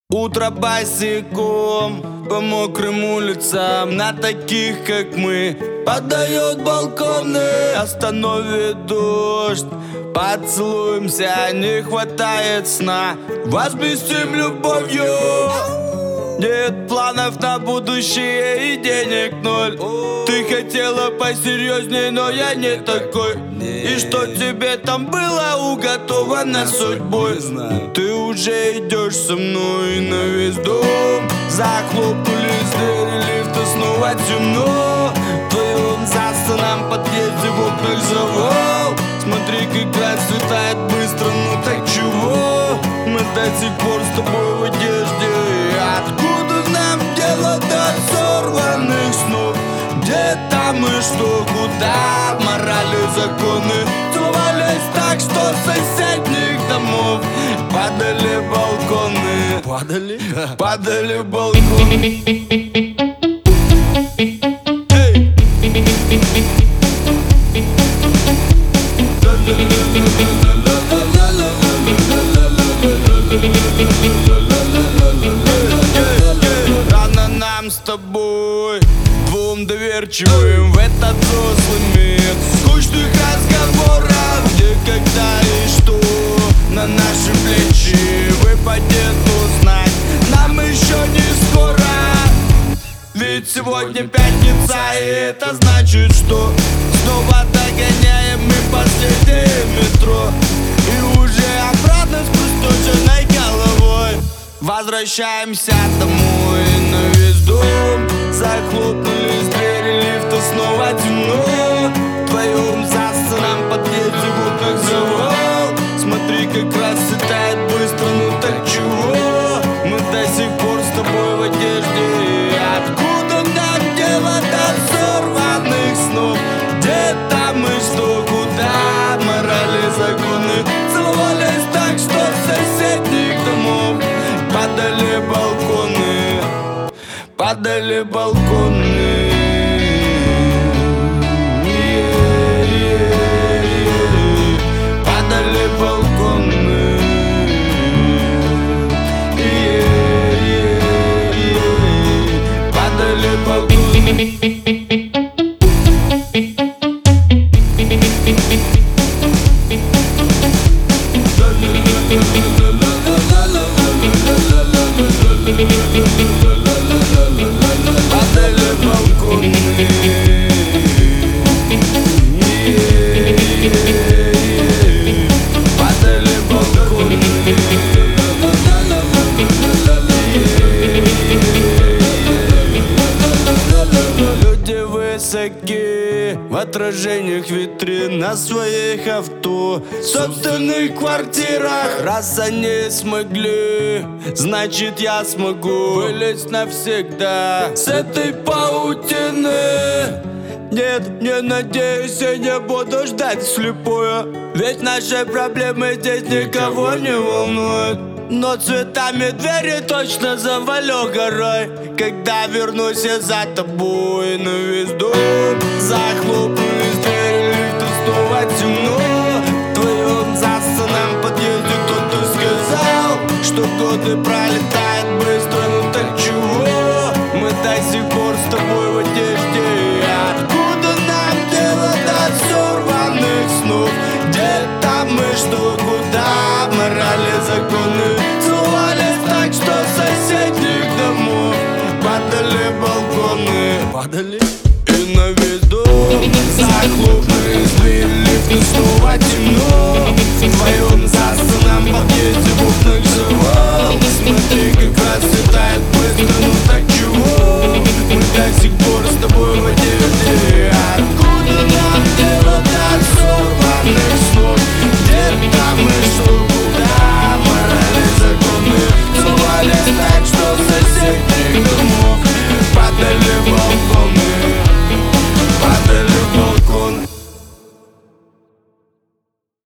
Утро босиком по мокрым улицам, на таких, как мы, подает балконы. Остановит дождь, поцелуемся, не хватает сна, возместим любовью. Нет планов на будущее и денег ноль. Ты хотела посерьезней, но я не такой. И что тебе там было уготовано судьбой? Ты уже идешь со мной на весь дом. Захлопнулись двери лифта, снова темно. В твоем застанном подъезде в окнах завал. Смотри, как расцветает быстро, ну так чего? Мы до сих пор с тобой в одежде. Откуда нам дело до сорванных снов? Где там и что, куда? Морали, законы целовались так, что с соседних домов падали балконы. Падали? Падали балконы. Рано нам с тобой, двум доверчивым, в этот взрослый мир скучных разговоров, где, когда и что на наши плечи выпадет узнать. Нам еще не скоро, ведь сегодня пятница, и это значит, что снова догоняем мы последнее метро. И уже обратно с пустошенной головой возвращаемся домой на весь дом. Захлопнулись двери лифта, снова темно. В твоем застанном подъезде в окнах завал. Смотри, как расцветает быстро, ну так чего? Мы до сих пор с тобой в одежде. Откуда нам дело до сорванных снов? Где там и что, куда? Морали, законы целовались так, что с соседних домов падали балконы. Падали балконы. Падали балконы. Падали балконы. Падали балконы. Падали балконы. Люди высоки в отражениях витрин на своих авто, в собственных квартирах. Раз они смогли, значит я смогу вылезть навсегда с этой паутины. Нет, не надеюсь, я не буду ждать вслепую, ведь наши проблемы здесь никого не волнуют. Но цветами двери точно завалю горой, когда вернусь я за тобой на весь дом. Захлопнулись двери лифта, снова темно. В твоем застанном подъезде кто-то сказал, что годы пролетают быстро, ну так чего? Мы до сих пор с тобой в одежде. Откуда нам дело до сорванных снов? Где там и что, куда? Морали, законы целовались так, что с соседних домов падали балконы. Падали? И на весь дом захлопнулись двери лифта, снова темно.